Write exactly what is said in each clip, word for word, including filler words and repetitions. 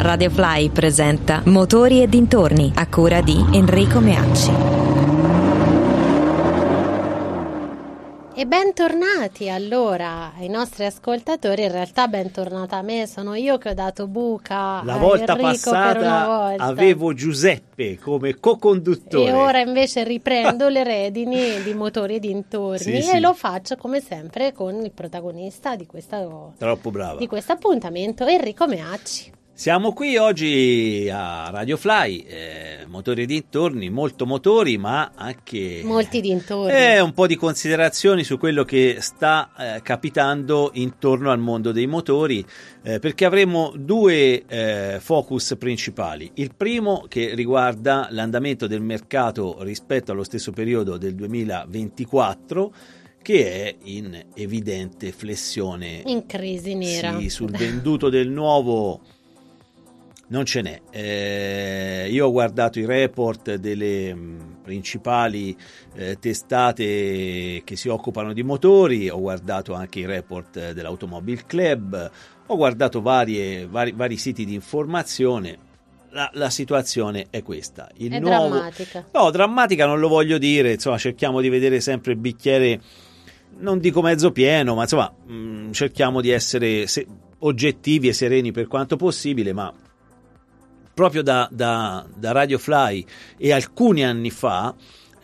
Radio Fly presenta Motori e dintorni, a cura di Enrico Meacci. E bentornati allora ai nostri ascoltatori. In realtà bentornata a me, sono io che ho dato buca la a volta Enrico passata per una volta. Avevo Giuseppe come co-conduttore e ora invece riprendo le redini di Motori e dintorni sì, e sì. lo faccio come sempre con il protagonista di questa troppo brava di questo appuntamento, Enrico Meacci. Siamo qui oggi a Radio Fly, eh, Motori e dintorni, molto motori, ma anche molti dintorni. Eh, un po' di considerazioni su quello che sta eh, capitando intorno al mondo dei motori, eh, perché avremo due eh, focus principali. Il primo che riguarda l'andamento del mercato rispetto allo stesso periodo del duemilaventiquattro, che è in evidente flessione. In crisi nera. Sì, sul venduto del nuovo non ce n'è. Eh, io ho guardato i report delle mh, principali eh, testate che si occupano di motori, ho guardato anche i report dell'Automobile Club, ho guardato varie, vari, vari siti di informazione. La, la situazione è questa. Il è nuovo... drammatica. No, drammatica non lo voglio dire, insomma, cerchiamo di vedere sempre il bicchiere, non dico mezzo pieno, ma insomma, mh, cerchiamo di essere se- oggettivi e sereni per quanto possibile, ma proprio da, da, da Radio Fly e alcuni anni fa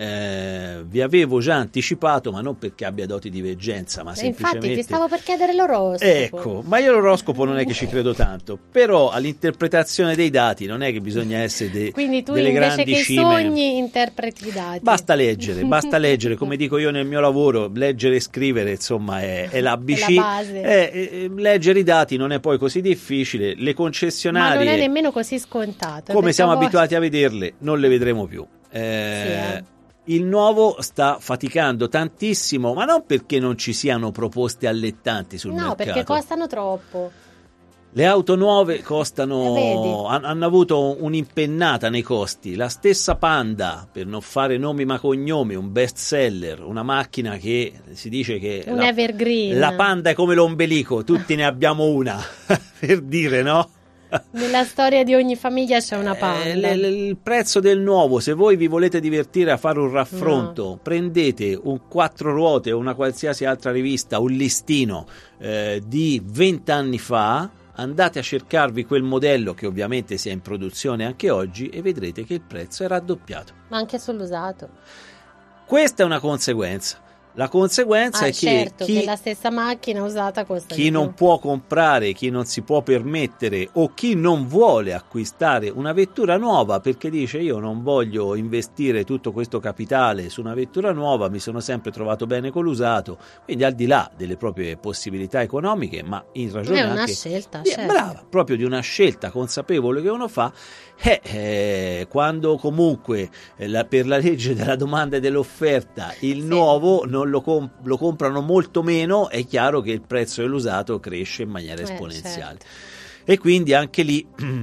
eh, vi avevo già anticipato, ma non perché abbia doti di veggenza, ma e semplicemente infatti ti stavo per chiedere l'oroscopo. Ecco, ma io l'oroscopo non è che ci credo tanto, però all'interpretazione dei dati non è che bisogna essere de, quindi tu delle invece grandi che i cime. Sogni interpreti i dati. Basta leggere, basta leggere, come dico io nel mio lavoro, leggere e scrivere insomma è, è l'A B C. È la base. Eh, eh, leggere i dati non è poi così difficile, le concessionarie, ma non è nemmeno così scontato, come siamo voi... abituati a vederle, non le vedremo più. Eh, sì, eh. Il nuovo sta faticando tantissimo, ma non perché non ci siano proposte allettanti sul no, mercato. No, perché costano troppo. Le auto nuove costano, eh, han, hanno avuto un'impennata nei costi. La stessa Panda, per non fare nomi ma cognomi, un best seller, una macchina che si dice che un la, evergreen. La Panda è come l'ombelico, tutti ne abbiamo una, per dire, no? Nella storia di ogni famiglia c'è una Panda. Eh, l- l- il prezzo del nuovo, se voi vi volete divertire a fare un raffronto, no. Prendete un quattro ruote o una qualsiasi altra rivista, un listino eh, di venti anni fa, andate a cercarvi quel modello che ovviamente sia in produzione anche oggi e vedrete che il prezzo è raddoppiato. Ma anche sull'usato. Questa è una conseguenza. La conseguenza ah, è che, certo, chi, che la stessa macchina usata costa chi non può comprare, chi non si può permettere o chi non vuole acquistare una vettura nuova perché dice io non voglio investire tutto questo capitale su una vettura nuova, mi sono sempre trovato bene con l'usato, quindi al di là delle proprie possibilità economiche, ma in ragione è una anche scelta, di, certo. brava, proprio di una scelta consapevole che uno fa, eh, eh, quando comunque eh, la, per la legge della domanda e dell'offerta il sì. nuovo non Lo, comp- lo comprano molto meno, è chiaro che il prezzo dell'usato cresce in maniera esponenziale. Eh, certo. E quindi anche lì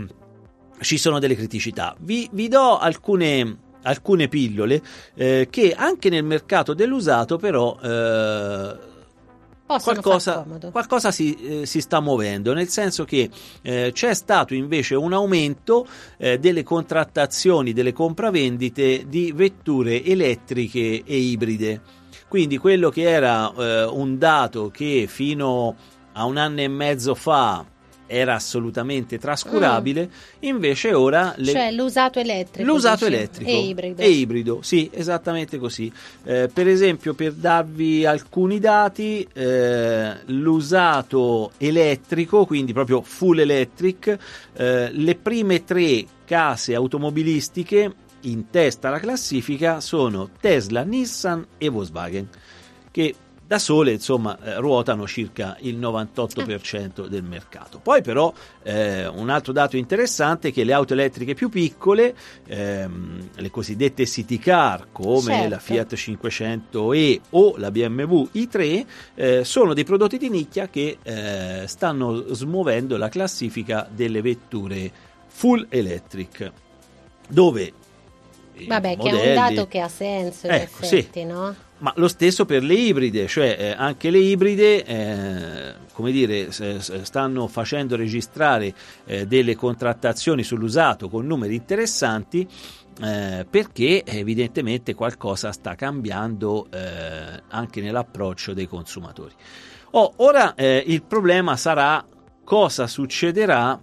ci sono delle criticità. Vi, vi do alcune, alcune pillole eh, che anche nel mercato dell'usato però eh, qualcosa, qualcosa si, eh, si sta muovendo, nel senso che eh, c'è stato invece un aumento eh, delle contrattazioni, delle compravendite di vetture elettriche e ibride. Quindi quello che era eh, un dato che fino a un anno e mezzo fa era assolutamente trascurabile, mm. invece ora le... cioè l'usato elettrico l'usato dici? elettrico e ibrido e ibrido sì, esattamente così. Eh, per esempio, per darvi alcuni dati, eh, l'usato elettrico, quindi proprio full electric, eh, le prime tre case automobilistiche in testa alla classifica sono Tesla, Nissan e Volkswagen, che da sole insomma eh, ruotano circa il novantotto per cento del mercato. Poi però eh, un altro dato interessante è che le auto elettriche più piccole, ehm, le cosiddette city car come certo. la Fiat cinquecento e o la B M W i tre, eh, sono dei prodotti di nicchia che eh, stanno smuovendo la classifica delle vetture full electric, dove vabbè, modelli... che è un dato che ha senso in ecco, effetti, sì. no? Ma lo stesso per le ibride, cioè eh, anche le ibride eh, come dire, stanno facendo registrare eh, delle contrattazioni sull'usato con numeri interessanti, eh, perché evidentemente qualcosa sta cambiando eh, anche nell'approccio dei consumatori. Oh, ora eh, il problema sarà cosa succederà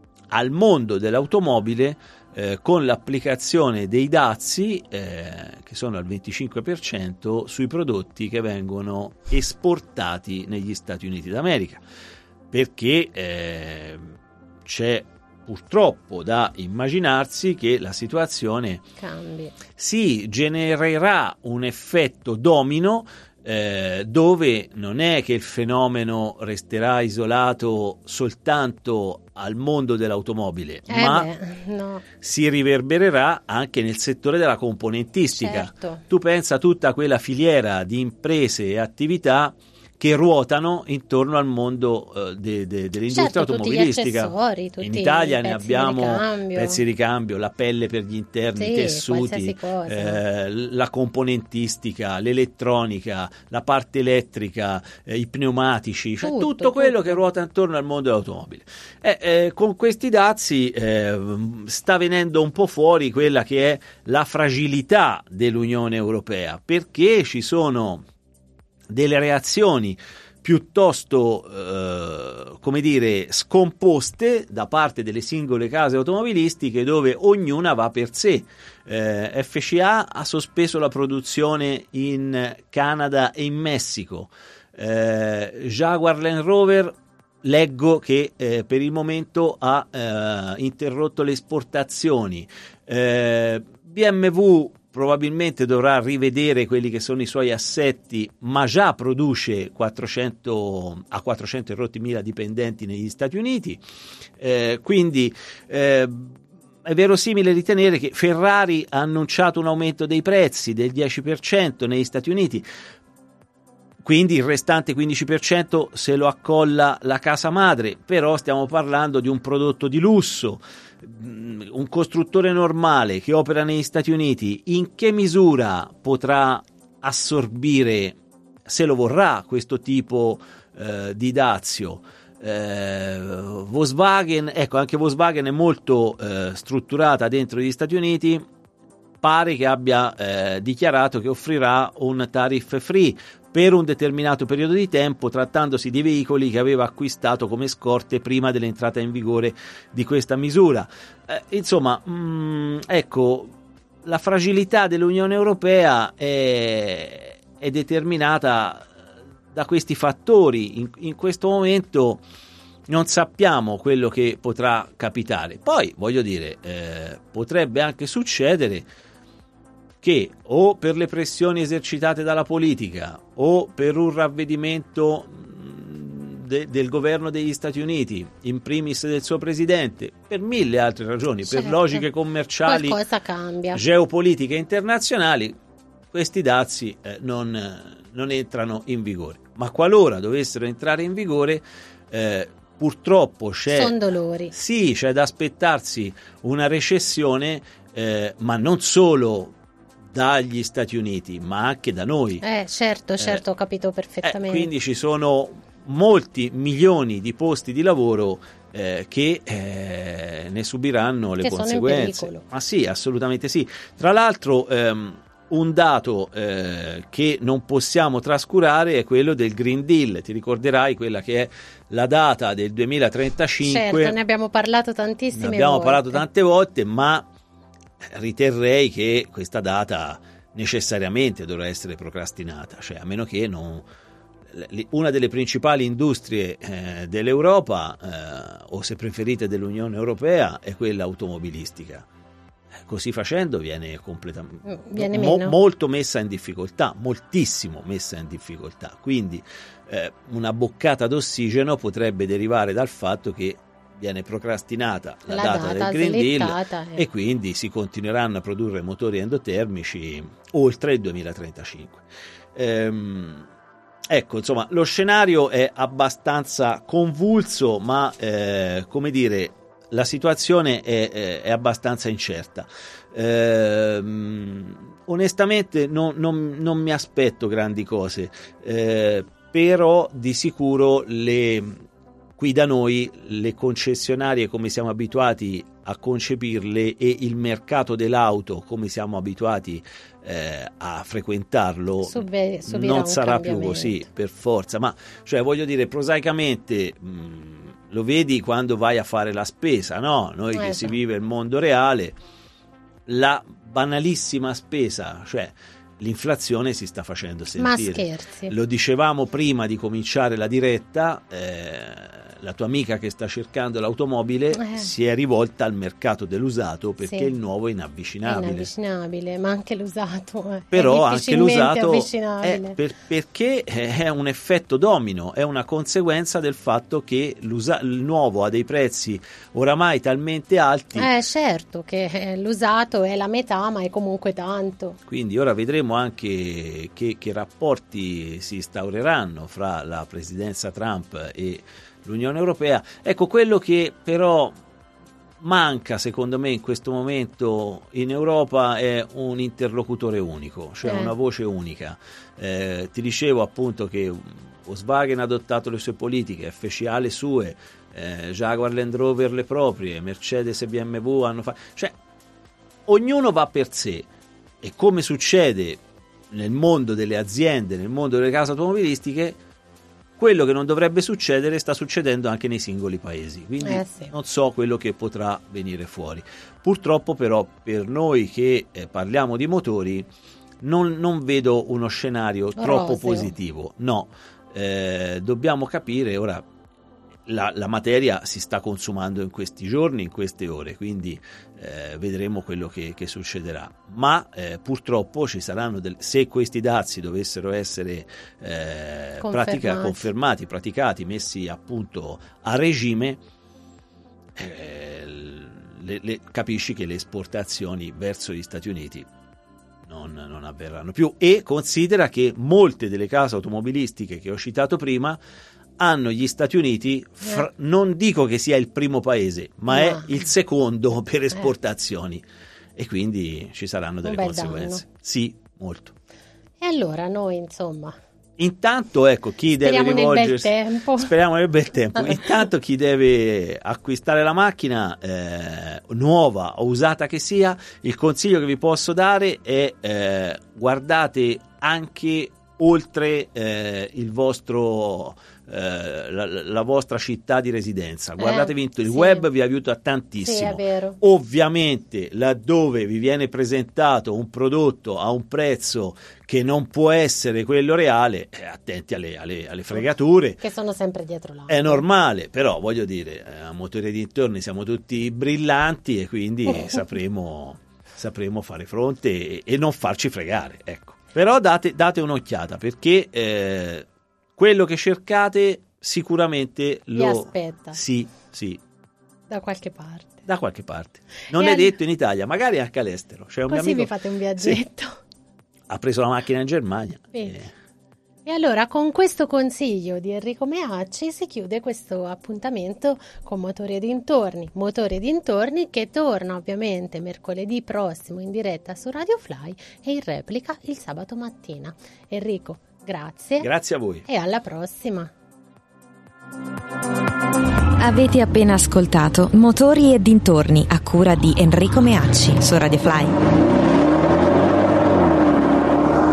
al mondo dell'automobile Eh, con l'applicazione dei dazi eh, che sono al venticinque per cento sui prodotti che vengono esportati negli Stati Uniti d'America, perché eh, c'è purtroppo da immaginarsi che la situazione cambi. Si genererà un effetto domino eh, dove non è che il fenomeno resterà isolato soltanto al mondo dell'automobile, eh ma beh, no. si riverbererà anche nel settore della componentistica. Certo. Tu pensa a tutta quella filiera di imprese e attività che ruotano intorno al mondo uh, de, de, dell'industria certo, automobilistica. Tutti gli accessori, tutti in Italia i ne pezzi abbiamo di ricambio. pezzi di ricambio, la pelle per gli interni, sì, i tessuti, qualsiasi cosa. eh, la componentistica, l'elettronica, la parte elettrica, eh, i pneumatici, cioè tutto, tutto quello tutto. che ruota intorno al mondo dell'automobile. Eh, eh, con questi dazi eh, sta venendo un po' fuori quella che è la fragilità dell'Unione Europea, perché ci sono delle reazioni piuttosto eh, come dire scomposte da parte delle singole case automobilistiche, dove ognuna va per sé. eh, F C A ha sospeso la produzione in Canada e in Messico, eh, Jaguar Land Rover leggo che eh, per il momento ha eh, interrotto le esportazioni, eh, B M W probabilmente dovrà rivedere quelli che sono i suoi assetti, ma già produce quattrocento a quattrocento e rotti mila dipendenti negli Stati Uniti, eh, quindi eh, è verosimile ritenere che Ferrari ha annunciato un aumento dei prezzi del dieci per cento negli Stati Uniti, quindi il restante quindici per cento se lo accolla la casa madre, però stiamo parlando di un prodotto di lusso. Un costruttore normale che opera negli Stati Uniti in che misura potrà assorbire, se lo vorrà, questo tipo eh, di dazio? Eh, Volkswagen, ecco, anche Volkswagen è molto eh, strutturata dentro gli Stati Uniti, pare che abbia eh, dichiarato che offrirà un tariff free per un determinato periodo di tempo, trattandosi di veicoli che aveva acquistato come scorte prima dell'entrata in vigore di questa misura. Eh, insomma, mh, ecco, la fragilità dell'Unione Europea è, è determinata da questi fattori. In, in questo momento non sappiamo quello che potrà capitare. Poi, voglio dire, eh, potrebbe anche succedere che o per le pressioni esercitate dalla politica o per un ravvedimento de, del governo degli Stati Uniti, in primis del suo presidente, per mille altre ragioni, certo. per logiche commerciali, qualcosa cambia, geopolitiche internazionali, questi dazi eh, non, non entrano in vigore. Ma qualora dovessero entrare in vigore, eh, purtroppo c'è, sono dolori. Sì, c'è da aspettarsi una recessione, eh, ma non solo dagli Stati Uniti, ma anche da noi. Eh, certo, certo, eh, ho capito perfettamente. Eh, quindi ci sono molti milioni di posti di lavoro eh, che eh, ne subiranno le che conseguenze. Sono in pericolo. Ma sì, assolutamente sì. Tra l'altro, ehm, un dato eh, che non possiamo trascurare è quello del Green Deal. Ti ricorderai quella che è la data del duemilatrentacinque. Certo, ne abbiamo parlato tantissime ne abbiamo volte. parlato tante volte, ma riterrei che questa data necessariamente dovrà essere procrastinata, cioè a meno che non una delle principali industrie eh, dell'Europa eh, o se preferite dell'Unione Europea è quella automobilistica. Così facendo viene completamente viene mo, meno. molto messa in difficoltà, moltissimo messa in difficoltà. Quindi eh, una boccata d'ossigeno potrebbe derivare dal fatto che viene procrastinata la, la data, data del Green Deal eh. e quindi si continueranno a produrre motori endotermici oltre il duemilatrentacinque. Ehm, ecco, insomma, lo scenario è abbastanza convulso, ma eh, come dire, la situazione è, è, è abbastanza incerta. Ehm, onestamente non, non, non mi aspetto grandi cose, eh, però di sicuro le, qui da noi le concessionarie, come siamo abituati a concepirle, e il mercato dell'auto, come siamo abituati eh, a frequentarlo, Subbe, non sarà più così per forza. Ma cioè, voglio dire, prosaicamente mh, lo vedi quando vai a fare la spesa, no? Noi eh, che si vive il mondo reale, la banalissima spesa, cioè l'inflazione si sta facendo sentire. Ma scherzi. Lo dicevamo prima di cominciare la diretta, eh, la tua amica che sta cercando l'automobile eh. si è rivolta al mercato dell'usato perché sì. il nuovo è inavvicinabile. È inavvicinabile, ma anche l'usato eh. Però anche l'usato è per, perché è un effetto domino, è una conseguenza del fatto che il nuovo ha dei prezzi oramai talmente alti. Eh certo che l'usato è la metà, ma è comunque tanto. Quindi ora vedremo anche che, che rapporti si instaureranno fra la presidenza Trump e l'Unione Europea. Ecco, quello che però manca secondo me in questo momento in Europa è un interlocutore unico, cioè eh. una voce unica. Eh, ti dicevo appunto che Volkswagen ha adottato le sue politiche, F C A le sue, eh, Jaguar Land Rover le proprie, Mercedes e B M W hanno fatto, cioè ognuno va per sé, e come succede nel mondo delle aziende, nel mondo delle case automobilistiche, quello che non dovrebbe succedere sta succedendo anche nei singoli paesi, quindi eh sì. non so quello che potrà venire fuori. Purtroppo però per noi che eh, parliamo di motori non, non vedo uno scenario Roseo. troppo positivo, no, eh, dobbiamo capire ora. La, la materia si sta consumando in questi giorni, in queste ore, quindi eh, vedremo quello che, che succederà. Ma eh, purtroppo ci saranno, del, se questi dazi dovessero essere eh, confermati. Pratica, confermati, praticati, messi appunto a regime, eh, le, le, capisci che le esportazioni verso gli Stati Uniti non, non avverranno più. E considera che molte delle case automobilistiche che ho citato prima hanno gli Stati Uniti, fra, eh. non dico che sia il primo paese, ma no. è il secondo per esportazioni, eh. e quindi ci saranno delle conseguenze. Danno. Sì, molto. E allora noi, insomma, intanto ecco chi speriamo deve rivolgersi, nel bel tempo. speriamo nel bel tempo. Intanto chi deve acquistare la macchina, eh, nuova o usata che sia, il consiglio che vi posso dare è eh, guardate anche oltre eh, il vostro eh, la, la vostra città di residenza, guardatevi eh, il sì. web vi aiuta tantissimo. Sì, è vero. Ovviamente laddove vi viene presentato un prodotto a un prezzo che non può essere quello reale, eh, attenti alle, alle, alle fregature che sono sempre dietro l'angolo. È normale, però voglio dire, a Motori e Dintorni siamo tutti brillanti e quindi sapremo, sapremo fare fronte e, e non farci fregare, ecco. Però date, date un'occhiata perché eh, quello che cercate sicuramente lo... Vi aspetta. Sì, sì. Da qualche parte. Da qualche parte. Non e è al... detto in Italia, magari anche all'estero. C'è un Così mio amico... vi fate un viaggetto. Sì. Ha preso la macchina in Germania. E... e allora con questo consiglio di Enrico Meacci si chiude questo appuntamento con Motori e Dintorni. Motori e Dintorni che torna ovviamente mercoledì prossimo in diretta su Radio Fly e in replica il sabato mattina. Enrico, grazie. Grazie a voi. E alla prossima. Avete appena ascoltato Motori e Dintorni a cura di Enrico Meacci su Radio Fly.